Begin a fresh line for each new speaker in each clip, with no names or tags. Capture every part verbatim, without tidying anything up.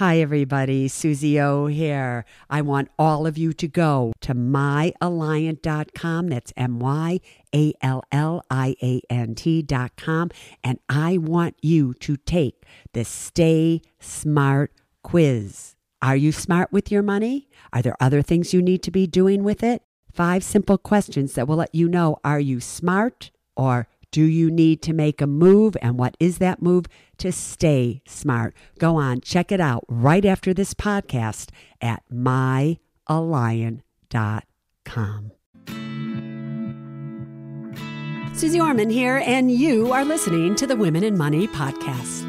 Hi, everybody. Susie O here. I want all of you to go to my alliant dot com. That's M Y A L L I A N T dot com. And I want you to take the Stay Smart quiz. Are you smart with your money? Are there other things you need to be doing with it? Five simple questions that will let you know, are you smart or do you need to make a move? And what is that move to stay smart? Go on, check it out right after this podcast at my alliant dot com. Susie Orman here, and you are listening to the Women in Money podcast.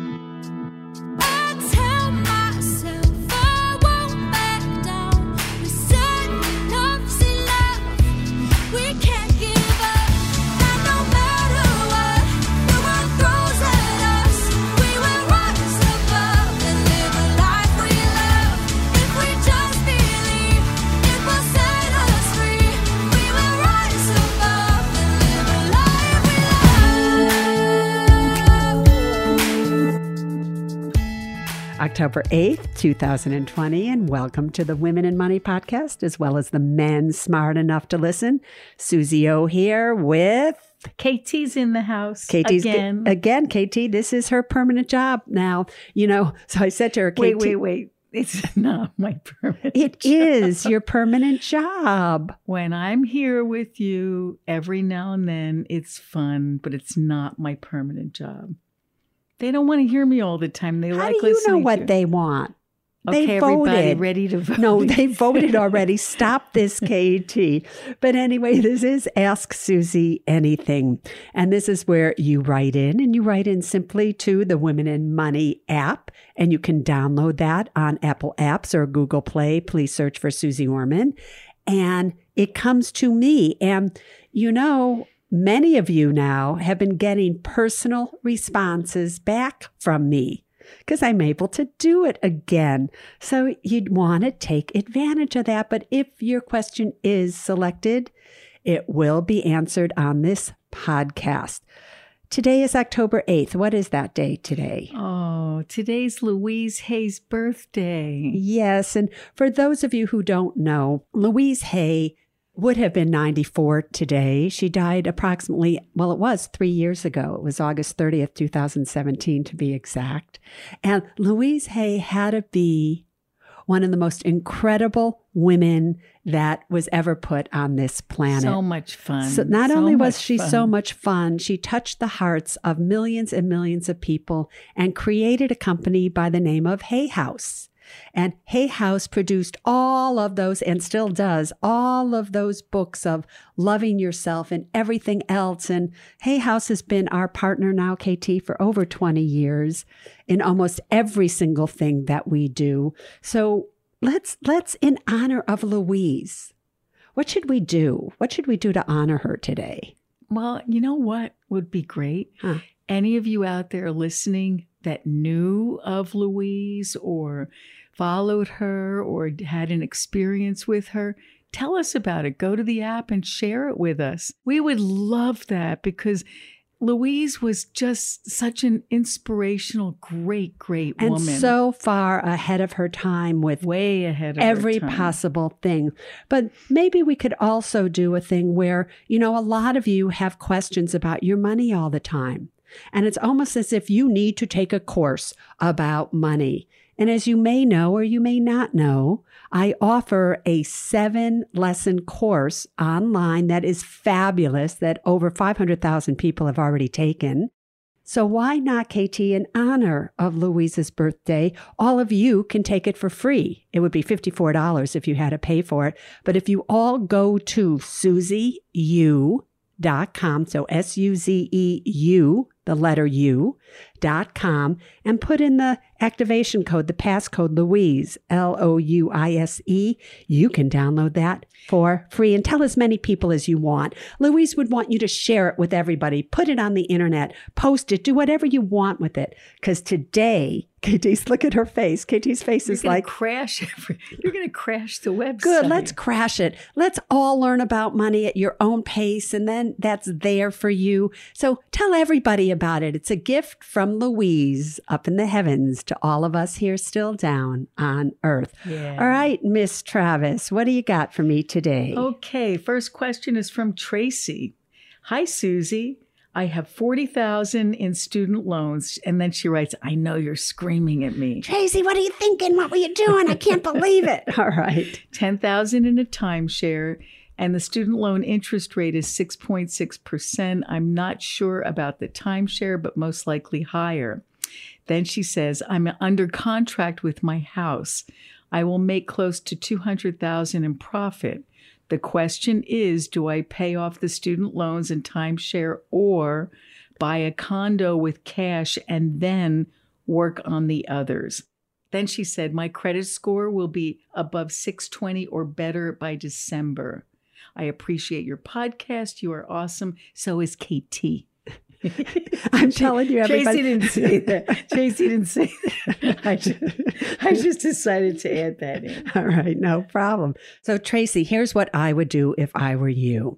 October eighth, two thousand twenty, and welcome to the Women in Money podcast, as well as the men smart enough to listen. Susie O here with...
K T's in the house
Katie's
again.
G- again, K T, this is her permanent job now. You know, so I said to her, K T...
Wait, wait, wait. It's not my permanent
It
job.
is your permanent job.
When I'm here with you every now and then, it's fun, but it's not my permanent job. They don't want to hear me all the time. They
How
like
do you
listening
know what
to...
they want?
Okay,
They
everybody
voted.
ready to vote?
No, they voted already. Stop this, K T. But anyway, this is Ask Susie Anything. And this is where you write in, and you write in simply to the Women in Money app. And you can download that on Apple Apps or Google Play. Please search for Susie Orman. And it comes to me. And, you know, many of you now have been getting personal responses back from me because I'm able to do it again. So you'd want to take advantage of that. But if your question is selected, it will be answered on this podcast. Today is October eighth. What is that day today?
Oh, today's Louise Hay's birthday.
Yes. And for those of you who don't know, Louise Hay would have been ninety-four today. She died approximately, well, it was three years ago. It was August thirtieth, two thousand seventeen to be exact. And Louise Hay had to be one of the most incredible women that was ever put on this planet.
So much fun.
So not
So
only was
much
she
fun.
so much fun, she touched the hearts of millions and millions of people and created a company by the name of Hay House. And Hay House produced all of those, and still does, all of those books of loving yourself and everything else. And Hay House has been our partner now, K T, for over twenty years in almost every single thing that we do. So let's, let's in honor of Louise, what should we do? What should we do to honor her today?
Well, you know what would be great?
Huh.
Any of you out there listening that knew of Louise or followed her or had an experience with her, tell us about it. Go to the app and share it with us. We would love that because Louise was just such an inspirational, great, great
And
woman.
so far ahead of her time with
way ahead of
every
her time.
possible thing. But maybe we could also do a thing where, you know, a lot of you have questions about your money all the time. And it's almost as if you need to take a course about money. And as you may know, or you may not know, I offer a seven lesson course online that is fabulous, that over five hundred thousand people have already taken. So why not, K T, in honor of Louise's birthday, all of you can take it for free. It would be fifty-four dollars if you had to pay for it. But if you all go to Susie U dot com, so S U Z E U, the letter U, dot com, and put in the activation code, the passcode Louise, L O U I S E, you can download that for free and tell as many people as you want. Louise would want you to share it with everybody, put it on the internet, post it, do whatever you want with it. Because today, K T's, look at her face. K T's face
You're
is
gonna
like,
crash every, you're going to crash the website.
good, let's crash it. Let's all learn about money at your own pace, and then that's there for you. So tell everybody about it. It's a gift from from Louise up in the heavens to all of us here still down on earth.
Yeah.
All right, Miss Travis, what do you got for me today?
Okay, first question is from Tracy. Hi, Susie. I have forty thousand dollars in student loans. And then she writes, I know you're screaming at me.
Tracy, what are you thinking? What were you doing? I can't believe it. All right.
ten thousand dollars in a timeshare, and the student loan interest rate is six point six percent. I'm not sure about the timeshare, but most likely higher. Then she says, I'm under contract with my house. I will make close to two hundred thousand dollars in profit. The question is, do I pay off the student loans and timeshare or buy a condo with cash and then work on the others? Then she said, my credit score will be above six twenty or better by December. I appreciate your podcast. You are awesome. So is K T.
I'm telling you, everybody.
Tracy didn't say that. Tracy didn't say that. I just, I just decided to add that in.
All right, no problem. So, Tracy, here's what I would do if I were you.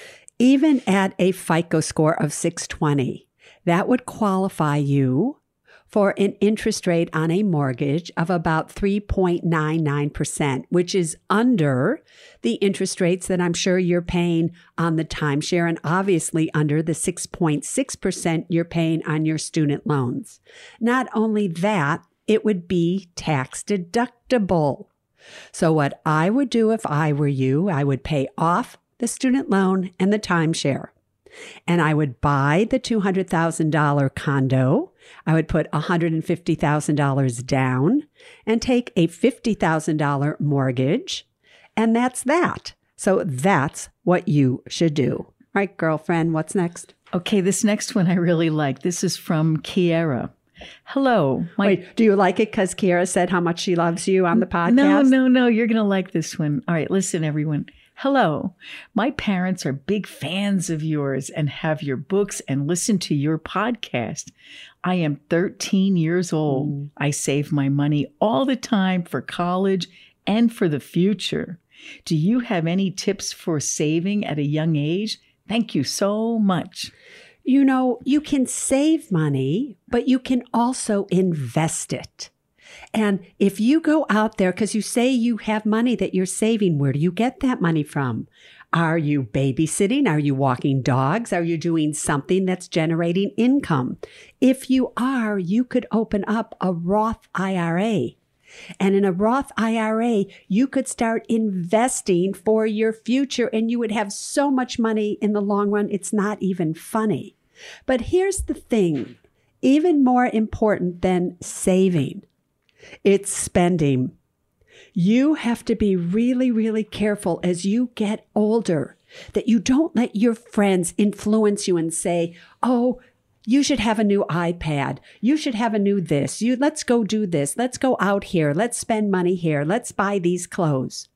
Even at a FICO score of six twenty, that would qualify you for an interest rate on a mortgage of about three point nine nine percent, which is under the interest rates that I'm sure you're paying on the timeshare and obviously under the six point six percent you're paying on your student loans. Not only that, it would be tax deductible. So what I would do if I were you, I would pay off the student loan and the timeshare. And I would buy the two hundred thousand dollars condo. I would put one hundred fifty thousand dollars down and take a fifty thousand dollars mortgage. And that's that. So that's what you should do. All right, girlfriend, what's next?
Okay, this next one I really like. This is from Kiera. Hello. My-
Wait, do you like it because Kiera said how much she loves you on the podcast?
No, no, no. You're going to like this one. All right, listen, everyone. Hello. My parents are big fans of yours and have your books and listen to your podcast. I am thirteen years old. Mm. I save my money all the time for college and for the future. Do you have any tips for saving at a young age? Thank you so much.
You know, you can save money, but you can also invest it. And if you go out there, because you say you have money that you're saving, where do you get that money from? Are you babysitting? Are you walking dogs? Are you doing something that's generating income? If you are, you could open up a Roth I R A. And in a Roth I R A, you could start investing for your future and you would have so much money in the long run, it's not even funny. But here's the thing, even more important than saving, it's spending. You have to be really, really careful as you get older that you don't let your friends influence you and say, oh, you should have a new iPad. You should have a new this. You let's go do this. Let's go out here. Let's spend money here. Let's buy these clothes.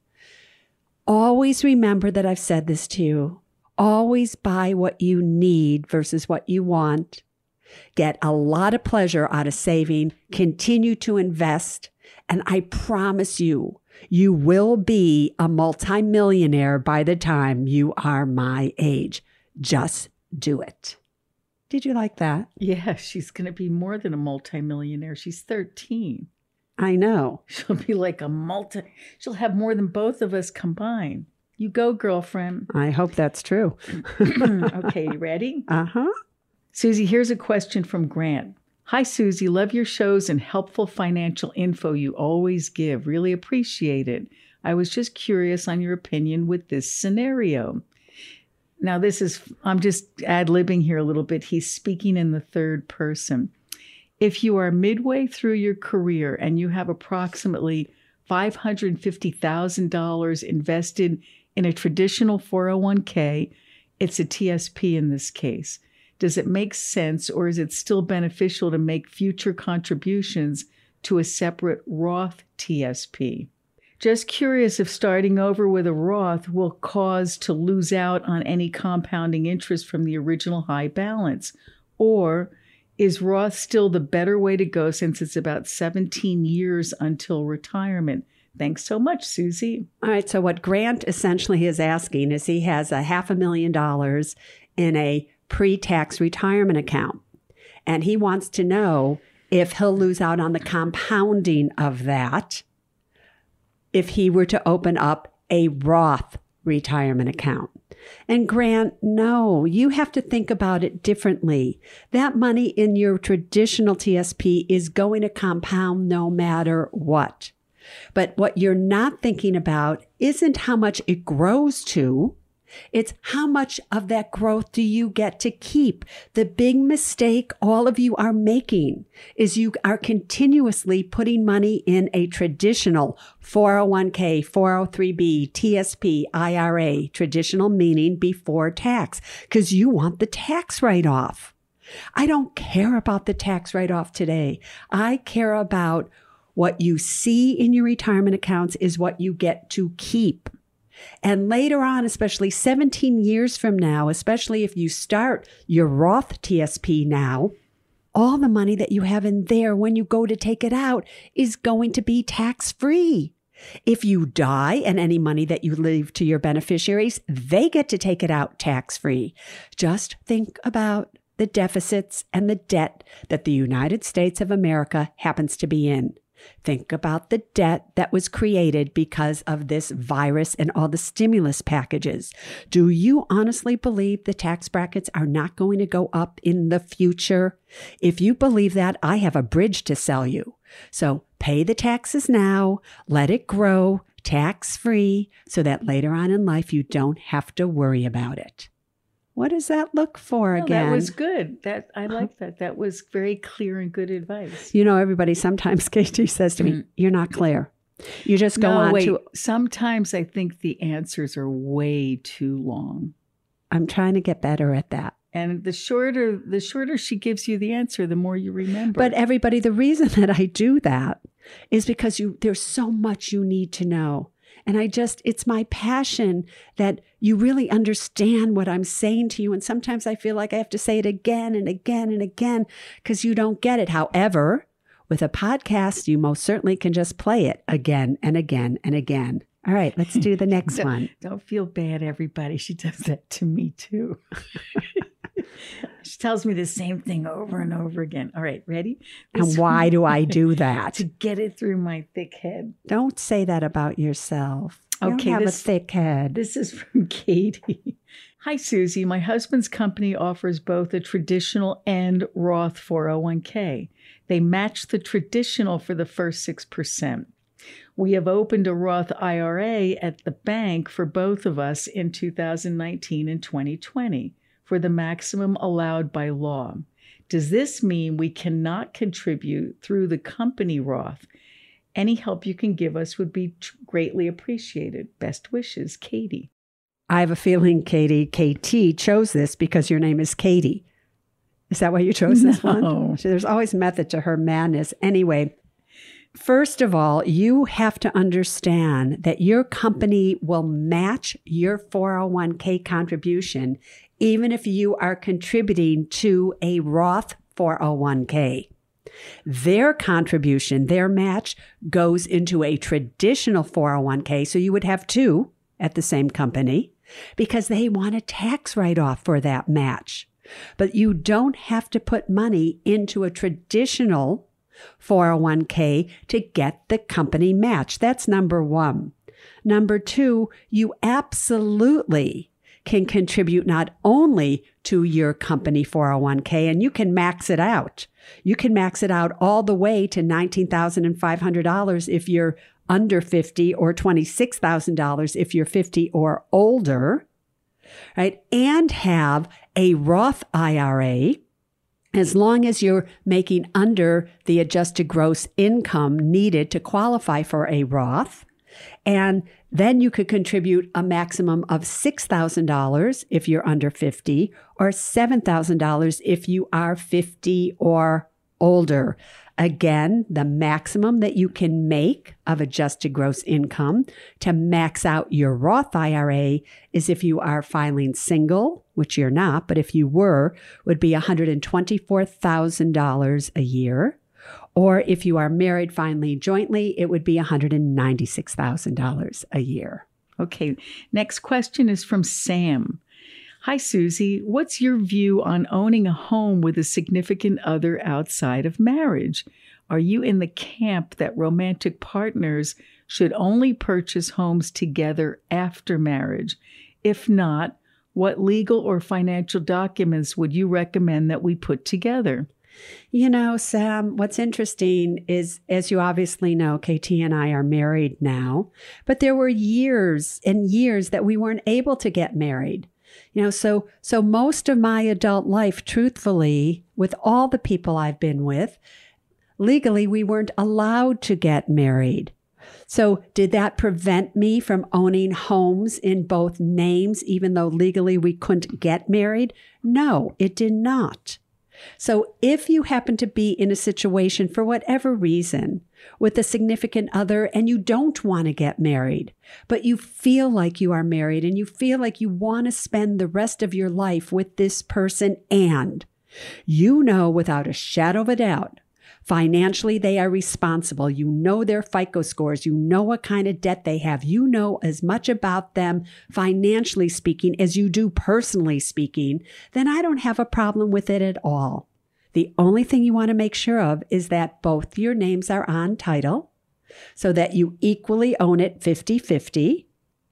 Always remember that I've said this to you. Always buy what you need versus what you want. Get a lot of pleasure out of saving. Continue to invest. And I promise you, you will be a multimillionaire by the time you are my age. Just do it. Did you like that?
Yeah, she's going to be more than a multimillionaire. She's thirteen.
I know.
She'll be like a multi, she'll have more than both of us combined. You go, girlfriend.
I hope that's true.
Okay, you ready?
Uh-huh.
Susie, here's a question from Grant. Hi, Susie. Love your shows and helpful financial info you always give. Really appreciate it. I was just curious on your opinion with this scenario. Now, this is, I'm just ad-libbing here a little bit. He's speaking in the third person. If you are midway through your career and you have approximately five hundred fifty thousand dollars invested in a traditional four oh one k, it's a T S P in this case. Does it make sense, or is it still beneficial to make future contributions to a separate Roth T S P? Just curious if starting over with a Roth will cause to lose out on any compounding interest from the original high balance, or is Roth still the better way to go since it's about seventeen years until retirement? Thanks so much, Susie.
All right. So what Grant essentially is asking is he has a half a million dollars in a pre-tax retirement account. And he wants to know if he'll lose out on the compounding of that if he were to open up a Roth retirement account. And Grant, no, you have to think about it differently. That money in your traditional T S P is going to compound no matter what. But what you're not thinking about isn't how much it grows to. It's how much of that growth do you get to keep? The big mistake all of you are making is you are continuously putting money in a traditional four oh one k, four oh three b, T S P, I R A, traditional meaning before tax, because you want the tax write-off. I don't care about the tax write-off today. I care about what you see in your retirement accounts is what you get to keep. And later on, especially seventeen years from now, especially if you start your Roth T S P now, all the money that you have in there when you go to take it out is going to be tax-free. If you die and any money that you leave to your beneficiaries, they get to take it out tax-free. Just think about the deficits and the debt that the United States of America happens to be in. Think about the debt that was created because of this virus and all the stimulus packages. Do you honestly believe the tax brackets are not going to go up in the future? If you believe that, I have a bridge to sell you. So pay the taxes now, let it grow tax-free so that later on in life you don't have to worry about it. What does that look for
no,
again?
That was good. That I like that. That was very clear and good advice.
You know, everybody sometimes, Katie says to me, mm. you're not clear. You just go
no,
on
wait.
to...
Sometimes I think the answers are way too long.
I'm trying to get better at that.
And the shorter, the shorter she gives you the answer, the more you remember.
But everybody, the reason that I do that is because you there's so much you need to know. And I just, it's my passion that you really understand what I'm saying to you. And sometimes I feel like I have to say it again and again and again because you don't get it. However, with a podcast, you most certainly can just play it again and again and again. All right, let's do the next
don't,
one.
Don't feel bad, everybody. She does that to me too. She tells me the same thing over and over again. All right, ready?
This and why one, do I do that?
To get it through my thick head.
Don't say that about yourself. You
okay,
don't have
this,
a thick head.
This is from Katie. Hi, Susie. My husband's company offers both a traditional and Roth four oh one k. They match the traditional for the first six percent. We have opened a Roth I R A at the bank for both of us in two thousand nineteen and twenty twenty. For the maximum allowed by law. Does this mean we cannot contribute through the company Roth? Any help you can give us would be greatly appreciated. Best wishes, Katie.
I have a feeling, Katie, K T chose this because your name is Katie. Is that why you chose this
no.
one? So there's always method to her madness. Anyway, first of all, you have to understand that your company will match your four oh one k contribution even if you are contributing to a Roth four oh one k. Their contribution, their match, goes into a traditional four oh one k, so you would have two at the same company because they want a tax write-off for that match. But you don't have to put money into a traditional four oh one k to get the company match. That's number one. Number two, you absolutely can contribute not only to your company four oh one k, and you can max it out. You can max it out all the way to nineteen thousand five hundred dollars if you're under fifty or twenty-six thousand dollars if you're fifty or older, right? And have a Roth I R A as long as you're making under the adjusted gross income needed to qualify for a Roth. And then you could contribute a maximum of six thousand dollars if you're under fifty or seven thousand dollars if you are fifty or older. Again, the maximum that you can make of adjusted gross income to max out your Roth I R A is if you are filing single, which you're not, but if you were, would be one hundred twenty-four thousand dollars a year. Or if you are married filing jointly, it would be one hundred ninety-six thousand dollars a year.
Okay, next question is from Sam. Hi, Susie. What's your view on owning a home with a significant other outside of marriage? Are you in the camp that romantic partners should only purchase homes together after marriage? If not, what legal or financial documents would you recommend that we put together?
You know, Sam, what's interesting is, as you obviously know, Katie and I are married now, but there were years and years that we weren't able to get married. You know, so so most of my adult life, truthfully, with all the people I've been with, legally, we weren't allowed to get married. So did that prevent me from owning homes in both names, even though legally we couldn't get married? No, it did not. So if you happen to be in a situation for whatever reason with a significant other and you don't want to get married, but you feel like you are married and you feel like you want to spend the rest of your life with this person, and you know without a shadow of a doubt, financially, they are responsible. You know their FICO scores. You know what kind of debt they have. You know as much about them, financially speaking, as you do personally speaking, then I don't have a problem with it at all. The only thing you want to make sure of is that both your names are on title so that you equally own it fifty-fifty.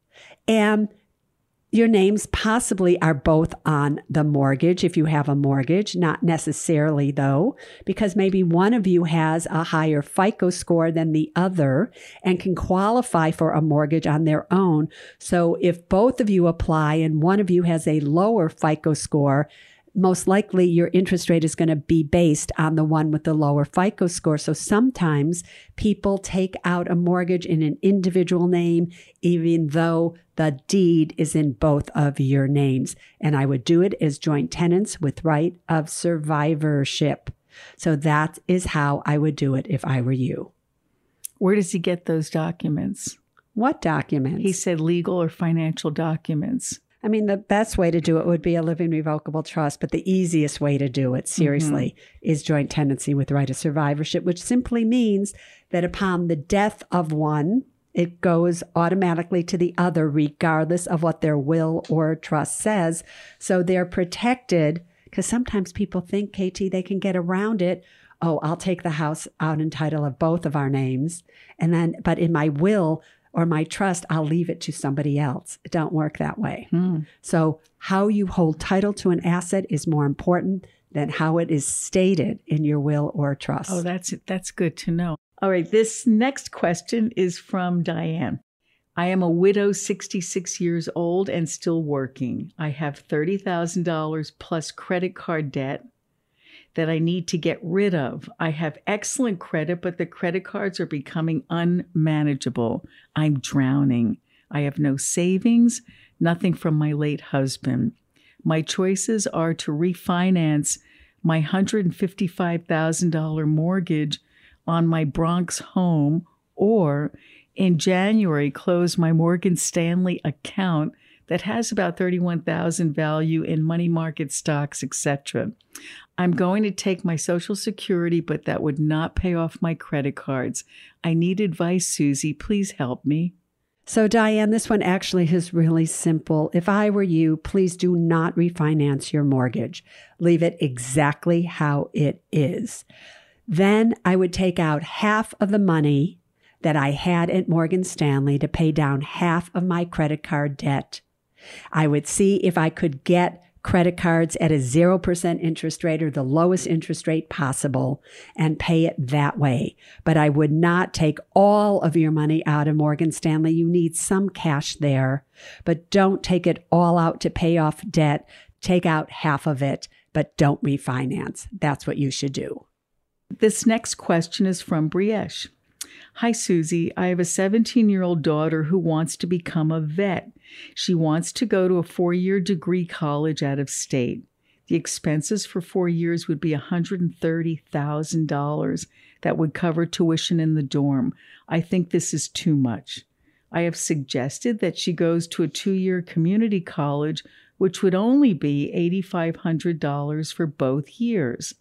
And your names possibly are both on the mortgage if you have a mortgage, not necessarily though, because maybe one of you has a higher FICO score than the other and can qualify for a mortgage on their own. So if both of you apply and one of you has a lower FICO score, most likely your interest rate is going to be based on the one with the lower FICO score. So sometimes people take out a mortgage in an individual name, even though the deed is in both of your names. And I would do it as joint tenants with right of survivorship. So that is how I would do it if I were you.
Where does he get those documents?
What documents?
He said legal or financial documents.
I mean, the best way to do it would be a living revocable trust, but the easiest way to do it, seriously, mm-hmm. is joint tenancy with right of survivorship, which simply means that upon the death of one, it goes automatically to the other, regardless of what their will or trust says. So they're protected, because sometimes people think, Katie, they can get around it. Oh, I'll take the house out in title of both of our names. And then, but in my will or my trust, I'll leave it to somebody else. It don't work that way. Hmm. So how you hold title to an asset is more important than how it is stated in your will or trust.
Oh, that's that's good to know. All right, this next question is from Diane. I am a widow, sixty-six years old and still working. I have thirty thousand dollars plus credit card debt that I need to get rid of. I have excellent credit, but the credit cards are becoming unmanageable. I'm drowning. I have no savings, nothing from my late husband. My choices are to refinance my one hundred fifty-five thousand dollars mortgage on my Bronx home, or in January, close my Morgan Stanley account that has about thirty-one thousand dollars value in money market stocks, et cetera. I'm going to take my Social Security, but that would not pay off my credit cards. I need advice, Susie. Please help me.
So, Diane, this one actually is really simple. If I were you, please do not refinance your mortgage. Leave it exactly how it is. Then I would take out half of the money that I had at Morgan Stanley to pay down half of my credit card debt. I would see if I could get credit cards at a zero percent interest rate or the lowest interest rate possible and pay it that way. But I would not take all of your money out of Morgan Stanley. You need some cash there, but don't take it all out to pay off debt. Take out half of it, but don't refinance. That's what you should do.
This next question is from Briesh. Hi, Susie. I have a seventeen-year-old daughter who wants to become a vet. She wants to go to a four-year degree college out of state. The expenses for four years would be one hundred thirty thousand dollars. That would cover tuition in the dorm. I think this is too much. I have suggested that she goes to a two-year community college, which would only be eight thousand five hundred dollars for both years.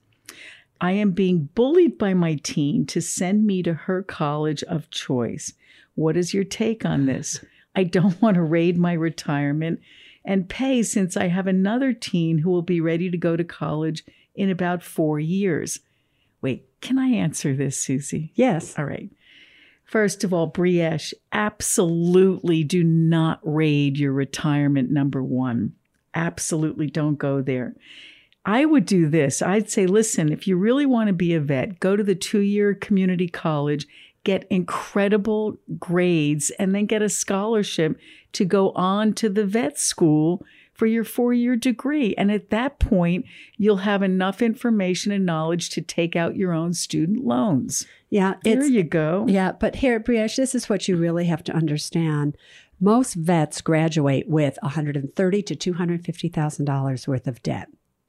I am being bullied by my teen to send me to her college of choice. What is your take on this? I don't want to raid my retirement. and pay since I have another teen who will be ready to go to college in about four years. Wait, can I answer this, Susie?
Yes.
All right. First of all, Briesh, absolutely do not raid your retirement number one. Absolutely don't go there. I would do this. I'd say, listen, if you really want to be a vet, go to the two-year community college, get incredible grades, and then get a scholarship to go on to the vet school for your four-year degree. And at that point, you'll have enough information and knowledge to take out your own student loans.
Yeah.
There you go.
Yeah. But here, Briesh, this is what you really have to understand. Most vets graduate with one hundred thirty thousand dollars to two hundred fifty thousand dollars worth of debt.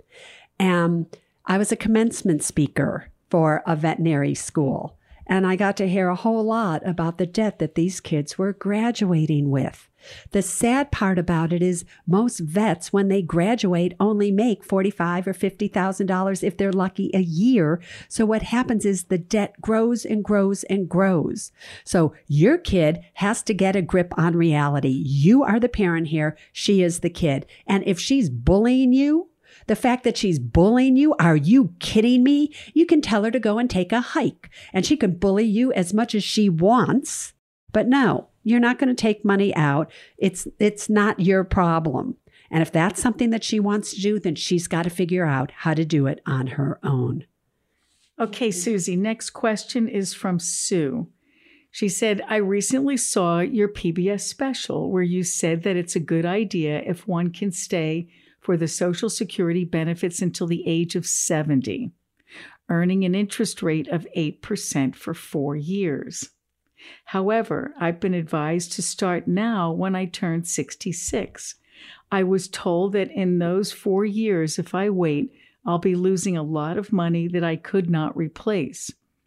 And I was a commencement speaker for a veterinary school, and I got to hear a whole lot about the debt that these kids were graduating with. The sad part about it is most vets, when they graduate, only make forty-five thousand dollars or fifty thousand dollars if they're lucky a year. So what happens is the debt grows and grows and grows. So your kid has to get a grip on reality. You are the parent here. She is the kid. And if she's bullying you, the fact that she's bullying you, are you kidding me? You can tell her to go and take a hike, and she can bully you as much as she wants. But no, you're not going to take money out. It's it's not your problem. And if that's something that she wants to do, then she's got to figure out how to do it on her own.
Okay, Susie, next question is from Sue. She said, I recently saw your P B S special where you said that it's a good idea if one can stay for the Social Security benefits until the age of seventy, earning an interest rate of eight percent for four years. However, I've been advised to start now when I turn sixty-six. I was told that in those four years, if I wait, I'll be losing a lot of money that I could not replace.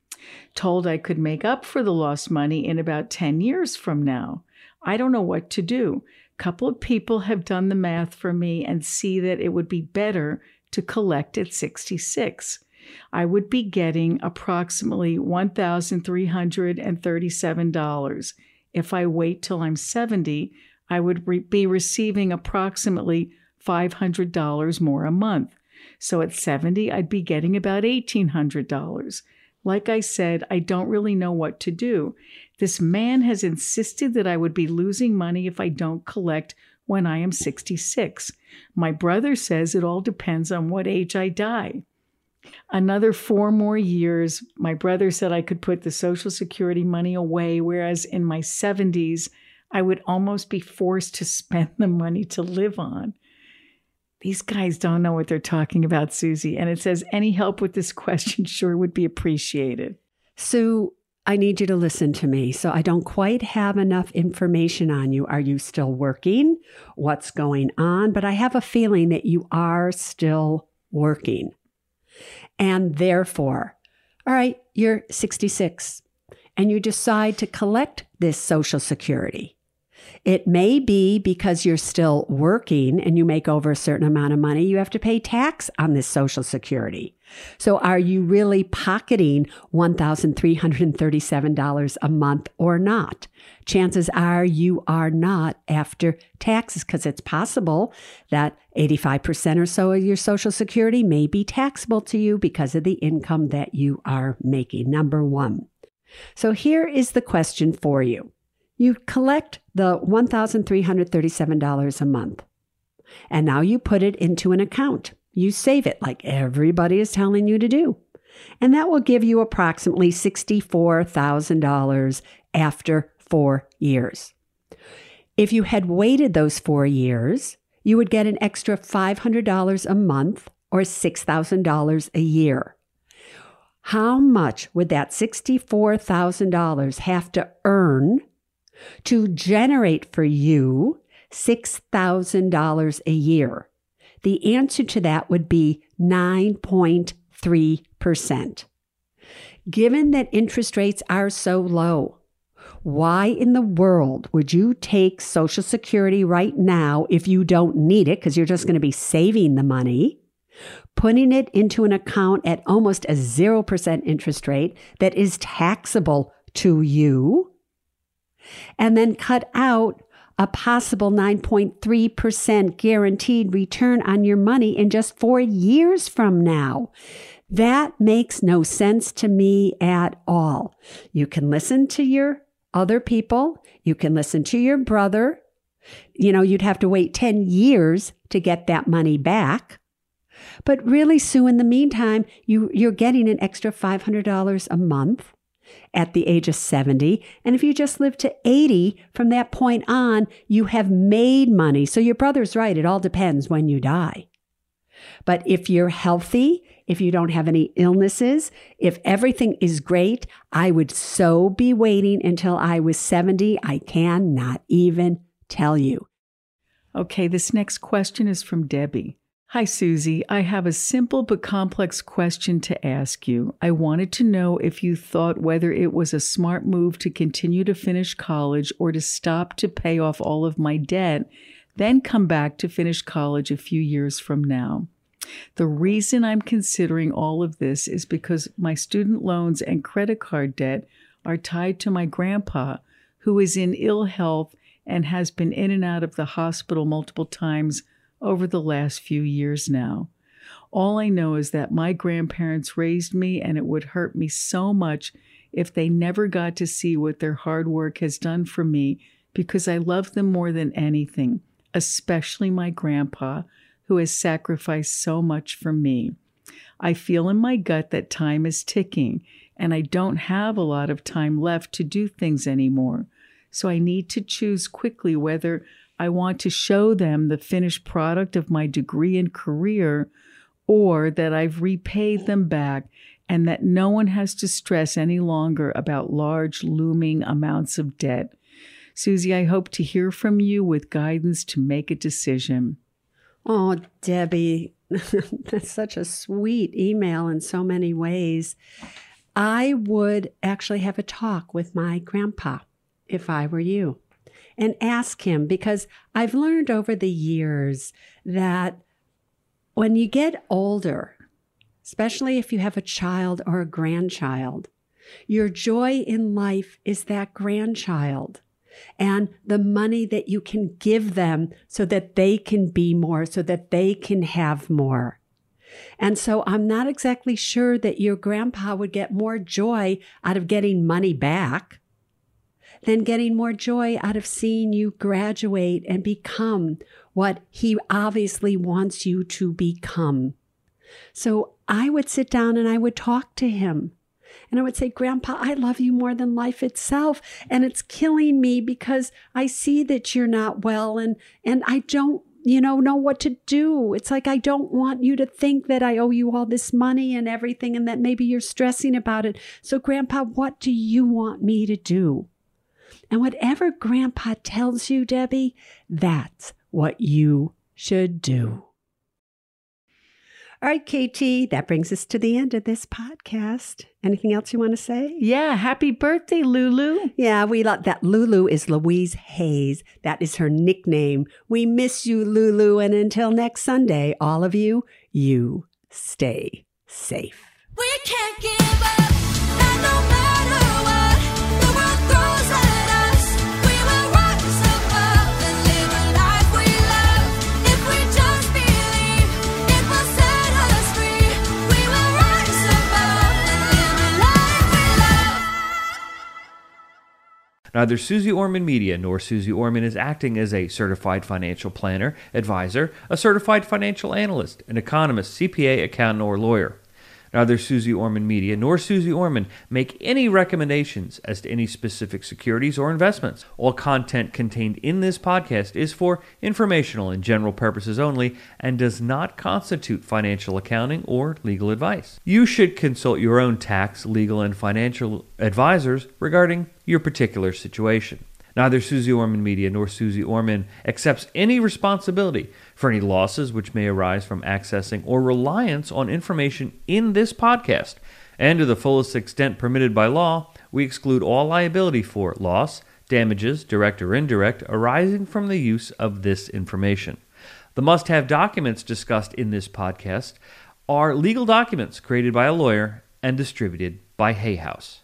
Told I could make up for the lost money in about ten years from now. I don't know what to do. A couple of people have done the math for me and see that it would be better to collect at sixty-six. I would be getting approximately one thousand three hundred thirty-seven dollars. If I wait till I'm seventy, I would re- be receiving approximately five hundred dollars more a month. So at seventy, I'd be getting about eighteen hundred dollars. Like I said, I don't really know what to do. This man has insisted that I would be losing money if I don't collect when I am sixty-six. My brother says it all depends on what age I die. Another four more years, my brother said I could put the Social Security money away, whereas in my seventies, I would almost be forced to spend the money to live on. These guys don't know what they're talking about, Susie. And it says, any help with this question sure would be appreciated.
Sue, I need you to listen to me. So I don't quite have enough information on you. Are you still working? What's going on? But I have a feeling that you are still working. And therefore, all right, you're sixty-six and you decide to collect this Social Security. It may be because you're still working and you make over a certain amount of money, you have to pay tax on this Social Security. So are you really pocketing one thousand three hundred thirty-seven dollars a month or not? Chances are you are not after taxes, because it's possible that eighty-five percent or so of your Social Security may be taxable to you because of the income that you are making, number one. So here is the question for you. You collect the one thousand three hundred thirty-seven dollars a month, and now you put it into an account. You save it like everybody is telling you to do. And that will give you approximately sixty-four thousand dollars after four years. If you had waited those four years, you would get an extra five hundred dollars a month or six thousand dollars a year. How much would that sixty-four thousand dollars have to earn to generate for you six thousand dollars a year? The answer to that would be nine point three percent. Given that interest rates are so low, why in the world would you take Social Security right now if you don't need it, because you're just going to be saving the money, putting it into an account at almost a zero percent interest rate that is taxable to you, and then cut out a possible nine point three percent guaranteed return on your money in just four years from now. That makes no sense to me at all. You can listen to your other people. You can listen to your brother. You know, you'd have to wait ten years to get that money back. But really, Sue, in the meantime, you, you're getting an extra five hundred dollars a month at the age of seventy. And if you just live to eighty, from that point on, you have made money. So your brother's right. It all depends when you die. But if you're healthy, if you don't have any illnesses, if everything is great, I would so be waiting until I was seventy. I cannot even tell you.
Okay, this next question is from Debbie. Hi, Susie. I have a simple but complex question to ask you. I wanted to know if you thought whether it was a smart move to continue to finish college or to stop to pay off all of my debt, then come back to finish college a few years from now. The reason I'm considering all of this is because my student loans and credit card debt are tied to my grandpa, who is in ill health and has been in and out of the hospital multiple times over the last few years now. All I know is that my grandparents raised me, and it would hurt me so much if they never got to see what their hard work has done for me, because I love them more than anything, especially my grandpa, who has sacrificed so much for me. I feel in my gut that time is ticking, and I don't have a lot of time left to do things anymore. So I need to choose quickly whether I want to show them the finished product of my degree and career, or that I've repaid them back and that no one has to stress any longer about large looming amounts of debt. Susie, I hope to hear from you with guidance to make a decision.
Oh, Debbie, that's such a sweet email in so many ways. I would actually have a talk with my grandpa if I were you, and ask him, because I've learned over the years that when you get older, especially if you have a child or a grandchild, your joy in life is that grandchild and the money that you can give them so that they can be more, so that they can have more. And so I'm not exactly sure that your grandpa would get more joy out of getting money back than getting more joy out of seeing you graduate and become what he obviously wants you to become. So I would sit down and I would talk to him. And I would say, Grandpa, I love you more than life itself. And it's killing me because I see that you're not well, and, and I don't, you know, know what to do. It's like, I don't want you to think that I owe you all this money and everything, and that maybe you're stressing about it. So Grandpa, what do you want me to do? And whatever Grandpa tells you, Debbie, that's what you should do. All right, K T, that brings us to the end of this podcast. Anything else you want to say?
Yeah, happy birthday, Lulu.
Yeah, we love that. Lulu is Louise Hayes. That is her nickname. We miss you, Lulu. And until next Sunday, all of you, you stay safe.
We can't give up, and no matter what the world throws at us, we will rise above and live a life we love. If we just believe, it will set us free. We will rise above and live a life we love.
Neither Susie Orman Media nor Susie Orman is acting as a certified financial planner, advisor, a certified financial analyst, an economist, C P A, accountant, or lawyer. Neither Susie Orman Media nor Susie Orman make any recommendations as to any specific securities or investments. All content contained in this podcast is for informational and general purposes only and does not constitute financial accounting or legal advice. You should consult your own tax, legal, and financial advisors regarding your particular situation. Neither Susie Orman Media nor Susie Orman accepts any responsibility for any losses which may arise from accessing or reliance on information in this podcast. And to the fullest extent permitted by law, we exclude all liability for loss, damages, direct or indirect, arising from the use of this information. The must-have documents discussed in this podcast are legal documents created by a lawyer and distributed by Hay House.